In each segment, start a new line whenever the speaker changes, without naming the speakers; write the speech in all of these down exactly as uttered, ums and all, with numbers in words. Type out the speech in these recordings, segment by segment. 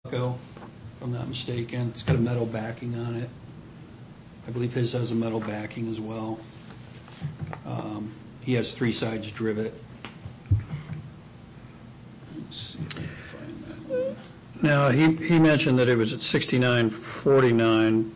if I'm not mistaken. It's got a metal backing on it. I believe his has a metal backing as well. Um, he has three sides drivet. Let's see if I can find that one.
Now, he, he mentioned that it was at sixty-nine forty-nine,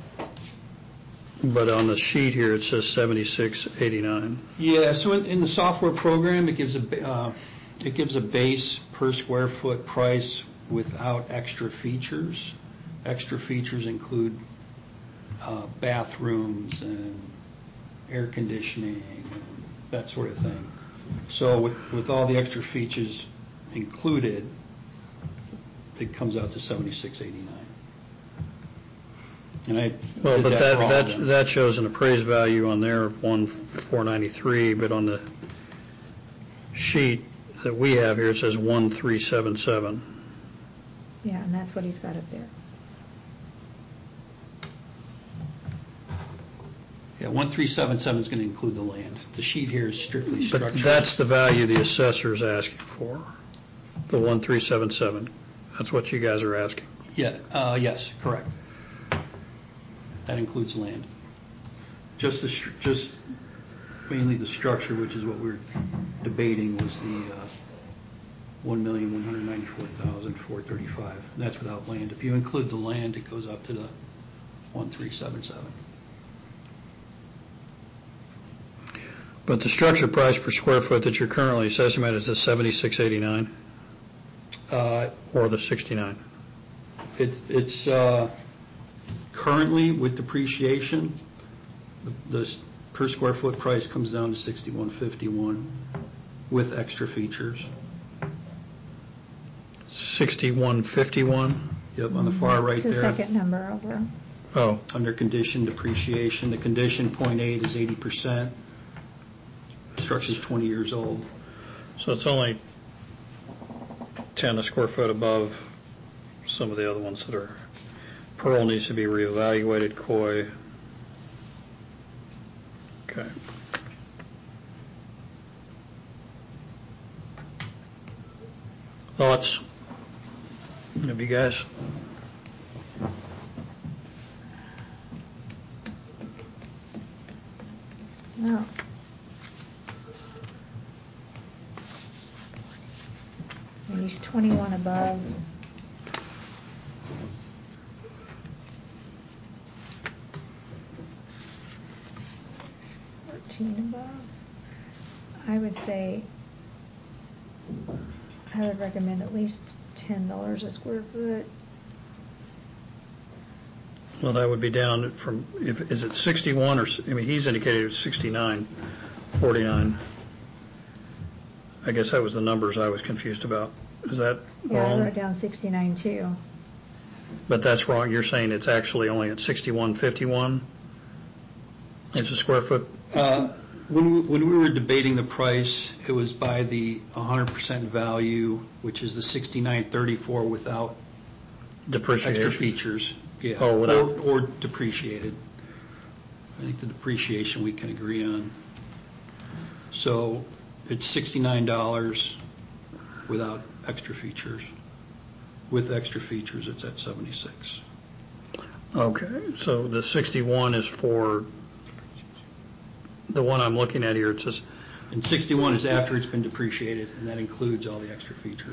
but on the sheet here it says seventy-six eighty-nine.
Yeah, so in, in the software program, it gives a uh, it gives a base per square foot price without extra features. Extra features include uh, bathrooms and air conditioning and that sort of thing. So with, with all the extra features included, it comes out to seventy-six eighty-nine. And I
well,
did
but
that
that that, that shows an appraised value on there of one four ninety-three, but on the sheet that we have here it says one three seven seven.
Yeah, and that's what he's got up there.
Yeah, one three seven seven is going to include the land. The sheet here is strictly structural.
But that's the value the assessor is asking for, the one three seven seven. That's what you guys are asking.
Yeah. Uh, yes. Correct. That includes land. Just the just mainly the structure, which is what we're debating, was the uh, one million one hundred ninety-four thousand four thirty-five. And that's without land. If you include the land, it goes up to the one three seven seven.
But the structure price per square foot that you're currently assessing at is the seventy-six eighty-nine,
uh,
or the sixty-nine.
It, it's uh, currently with depreciation, the, the per square foot price comes down to sixty-one fifty-one with extra features.
sixty-one fifty-one.
Yep, on the far right
it's the
there.
Second number over.
Oh,
under condition depreciation, the condition point eight is eighty percent. Structure's twenty years old.
so it's only ten a square foot above some of the other ones that are. Pearl needs to be reevaluated. Coy. Okay. Thoughts of you guys?
No. And he's twenty-one above. fourteen above. I would say I would recommend at least ten dollars a square foot.
Well, that would be down from, if, is it sixty-one or, I mean, he's indicated it was sixty-nine forty-nine. I guess that was the numbers I was confused about. Is that
Yeah,
wrong?
I wrote down sixty-nine too.
But that's wrong. You're saying it's actually only at sixty-one fifty-one? It's a square foot?
Uh, when, we, when we were debating the price, it was by the one hundred percent value, which is the sixty-nine thirty-four without
Depreciation.
extra features. Yeah.
Oh, without.
Or, or depreciated. I think the depreciation we can agree on. So it's sixty-nine dollars without extra features. With extra features, it's at seventy-six.
Okay, so the sixty-one is for the one I'm looking at here. It says,
And sixty-one is after it's been depreciated, and that includes all the extra features,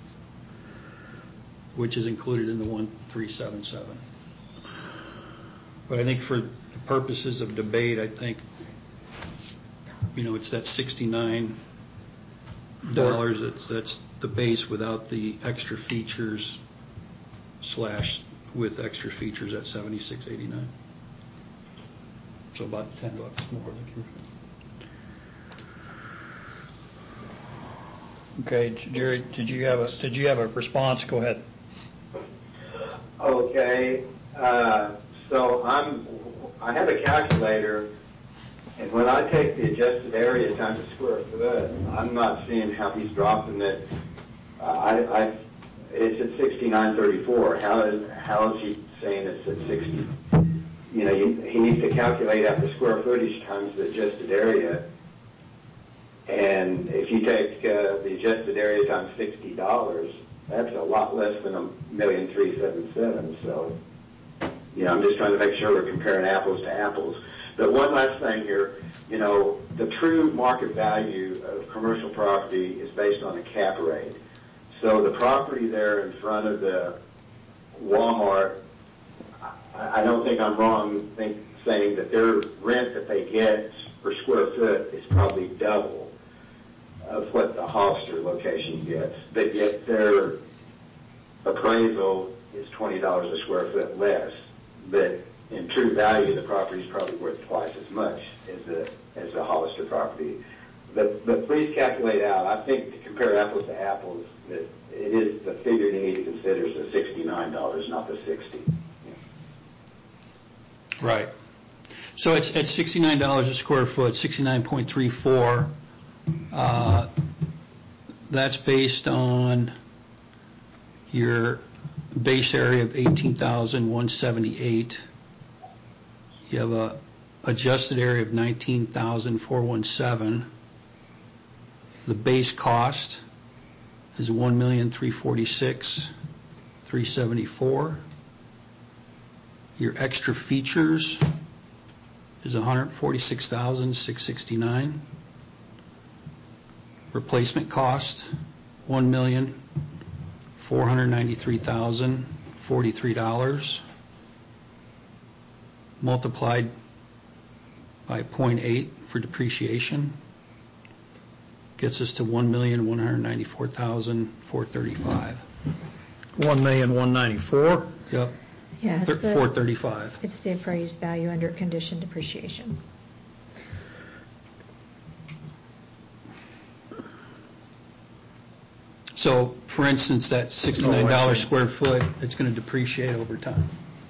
which is included in the one three seven seven. But I think for the purposes of debate, I think, you know, it's that sixty-nine dollars. It's that's the base without the extra features slash with extra features at seventy-six eighty-nine. So about ten bucks more.
okay, Jerry, did you have a did you have a response? Go ahead.
Okay, uh, so I'm I have a calculator, and when I take the adjusted area times the square foot, I'm not seeing how he's dropping it. Uh, I, I it's at sixty-nine thirty-four. How is how is he saying it's at sixty? You know, you, he needs to calculate out the square footage times the adjusted area. And if you take uh, the adjusted area times sixty dollars, that's a lot less than a million three seven seven. So, you know, I'm just trying to make sure we're comparing apples to apples. But one last thing here, you know, the true market value of commercial property is based on a cap rate. So the property there in front of the Walmart, I, I don't think I'm wrong think, saying that their rent that they get per square foot is probably double of what the Hollister location gets, but yet their appraisal is twenty dollars a square foot less. But in true value, the property is probably worth twice as much as the as the Hollister property. But, but please calculate out. I think to compare apples to apples, that it is the figure you need to consider is the sixty-nine dollars, not the sixty.
Right. So it's at sixty-nine dollars a square foot, sixty-nine point three four. Uh, that's based on your base area of eighteen thousand one hundred seventy-eight. You have a adjusted area of nineteen thousand four hundred seventeen. The base cost is one million three hundred forty-six thousand three hundred seventy-four. Your extra features is one hundred forty-six thousand six hundred sixty-nine. Replacement cost, one million four hundred ninety-three thousand forty-three dollars. Multiplied by zero point eight for depreciation gets us to one million one hundred ninety-four thousand four hundred thirty-five.
one million one hundred ninety-four?
Yep.
Yeah, it's the-
four hundred thirty-five.
It's the appraised value under condition depreciation.
So, for instance, that sixty-nine
Oh, I
dollars
see.
square foot, it's going to depreciate over time.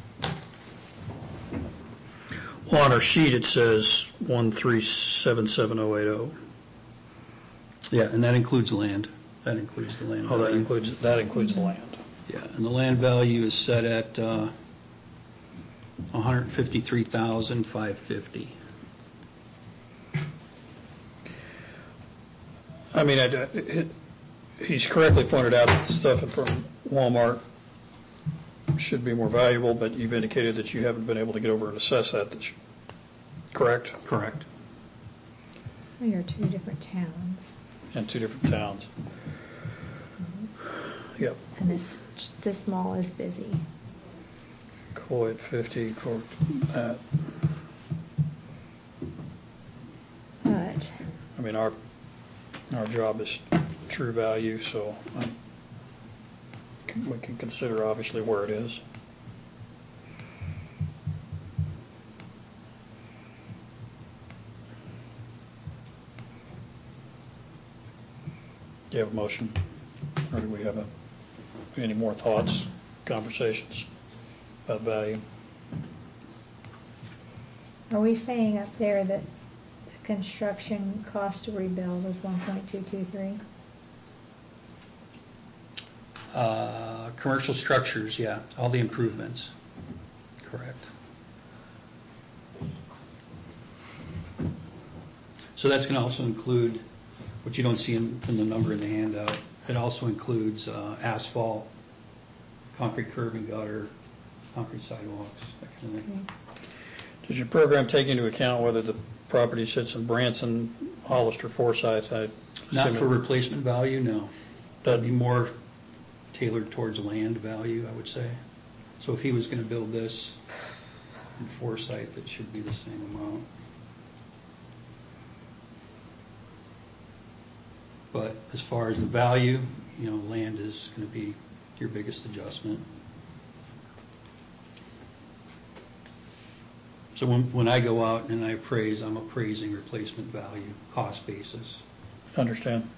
Well, on our sheet, it says one three seven seven oh eight oh.
Yeah, and that includes land. That includes the land
Oh, that
value.
includes, that includes the land.
Yeah, and the land value is set at uh, one hundred fifty-three thousand five hundred fifty.
I mean, I, it, he's correctly pointed out that the stuff from Walmart should be more valuable, but you've indicated that you haven't been able to get over and assess that. That's correct?
Correct.
We are two different towns,
In two different towns. Yep.
and this this mall is busy.
Coy at fifty, Cork at,
But
I mean, our, our job is true value, so um, we can consider obviously where it is. Do you have a motion? Or do we have a, any more thoughts, conversations about value?
are we saying up there that the construction cost to rebuild is one point two two three?
Uh, commercial structures, yeah, all the improvements. Correct. So that's going to also include, what you don't see in, in the number in the handout, it also includes uh, asphalt, concrete curb and gutter, concrete sidewalks, that kind of thing.
Does your program take into account whether the property sits in Branson, Hollister, Forsyth? I
Not
assume
for
it-
replacement value, no. That'd be more tailored towards land value, I would say. So if he was going to build this in Forsyth, it should be the same amount. But as far as the value, you know, land is going to be your biggest adjustment. So when, when I go out and I appraise, I'm appraising replacement value, cost basis.
Understand.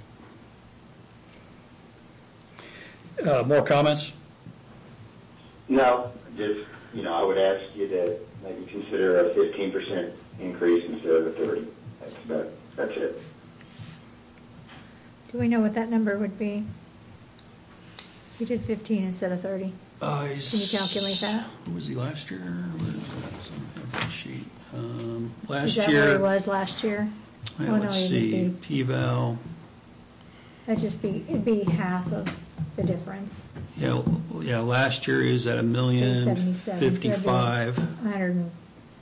Yeah.
Uh, more comments?
No, just, you know, I would ask you to maybe consider a fifteen percent increase instead of a thirty. That's about, that's it.
Do we know what that number would be? We did fifteen instead of thirty.
Uh,
Can you calculate that?
What was he last year? Where is that? It's on that sheet. Um, last
Is that
year.
where he was last year?
Yeah,
Oh, no,
let's
he would
see.
be-
P-val.
That'd just be, it'd be half of the difference.
Yeah, yeah, last year is at a million
seventy-seven.
fifty-five.
one hundred, one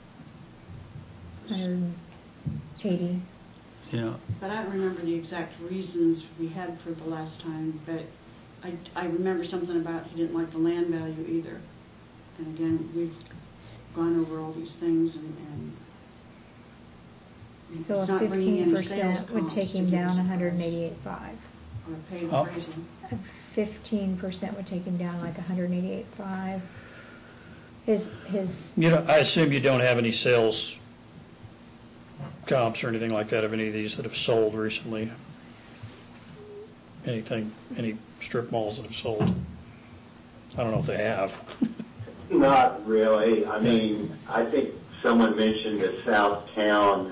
hundred eighty.
Yeah.
But I don't remember the exact reasons we had for the last time, but I, I remember something about he didn't like the land value either. And again, we've gone over all these things, and, and
So
it's
a
not bringing
fifteen
in sales
percent would
comps
take
to
him
give
down
us a
one hundred
price,
eighty-eight point five.
or a paid
Oh.
appraisal.
Fifteen percent would take him down like one hundred eighty-eight point five. His, his,
You know, I assume you don't have any sales comps or anything like that of any of these that have sold recently? Anything, any strip malls that have sold? I don't know if they have.
Not really. I mean, I think someone mentioned the Southtown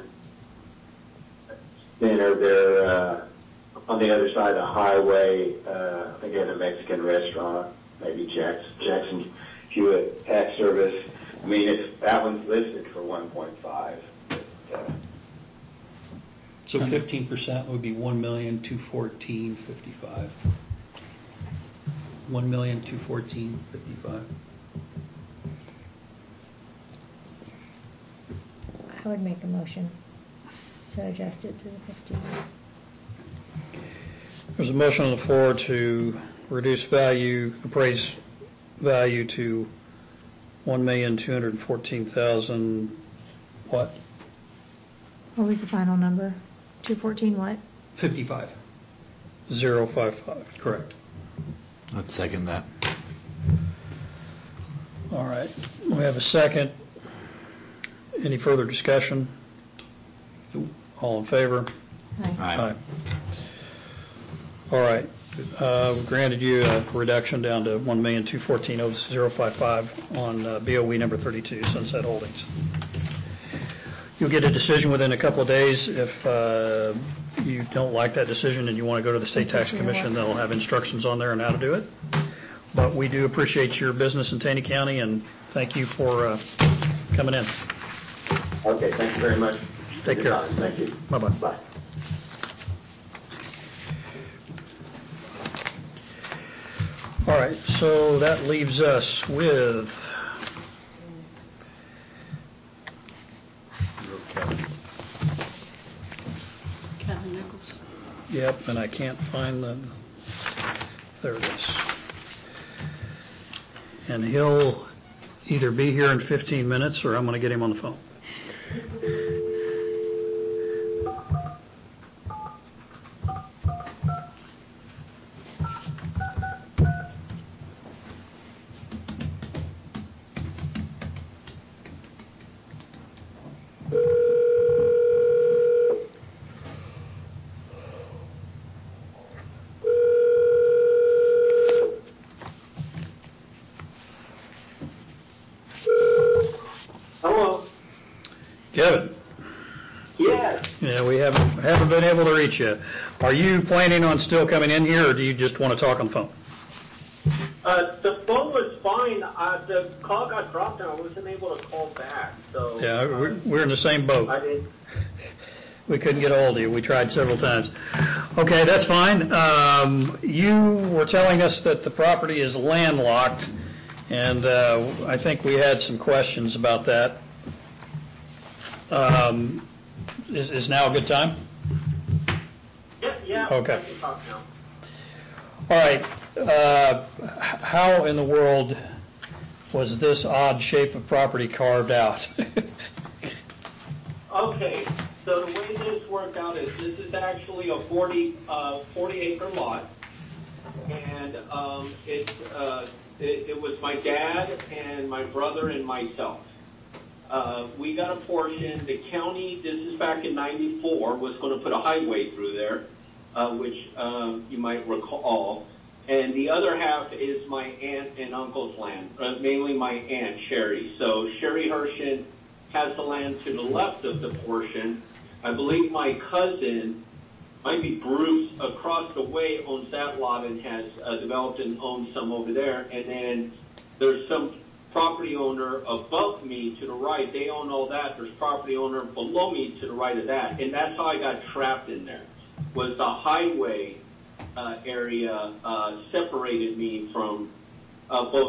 Center there uh, on the other side of the highway. Uh, I think they had a Mexican restaurant, maybe Jackson, Jackson Hewitt Tax Service. I mean, it's, that one's listed for one point five. Uh,
So fifteen percent would be one million two fourteen fifty-five. One million two fourteen fifty-five.
I would make a motion to adjust it to the fifteen.
There's a motion on the floor to reduce value, appraise value to one million two hundred fourteen thousand, what?
What was the final number? two fourteen what?
fifty-five.
Zero five five.
Correct.
I'd second that.
All right, we have a second. Any further discussion? All in favor?
Aye.
Aye.
All right, uh, we granted you a reduction down to one million two fourteen thousand fifty-five on uh, B O E number thirty-two, Sunset Holdings. You'll get a decision within a couple of days. If uh, you don't like that decision and you want to go to the State Tax Commission, they'll have instructions on there on how to do it. But we do appreciate your business in Taney County, and thank you for uh, coming in.
Okay, thank you very much.
Take care.
Thank you.
Bye-bye.
Bye.
All right, so that leaves us with
Kevin Nichols.
Yep, and I can't find the, there it is. And he'll either be here in fifteen minutes or I'm going to get him on the phone.
Hello.
Kevin?
Yes.
Yeah, we haven't haven't been able to reach you. Are you planning on still coming in here, or do you just want to talk on the phone?
Uh, the phone was fine. Uh, the call got dropped and I wasn't able to call back. So
Yeah,
uh,
we're, we're in the same
I
boat.
didn't.
We couldn't get a hold of you. We tried several times. Okay, that's fine. Um, you were telling us that the property is landlocked, and uh, I think we had some questions about that. Um, is, is now a good time?
Yeah, yeah.
Okay.
I can talk now.
All right. Uh, h- how in the world was this odd shape of property carved out?
Okay, so the way this worked out is this is actually a forty, uh, forty acre lot. And um, it, uh, it, it was my dad and my brother and myself. Uh, we got a portion. The county, this is back in ninety-four, was going to put a highway through there, uh, which um, you might recall. And the other half is my aunt and uncle's land, uh, mainly my aunt, Sherry. So Sherry Hershen has the land to the left of the portion. I believe my cousin, might be Bruce, across the way owns that lot and has uh, developed and owns some over there. And then there's some property owner above me to the right. They own all that. There's property owner below me to the right of that. And that's how I got trapped in there, was the highway uh, area uh, separated me from uh, both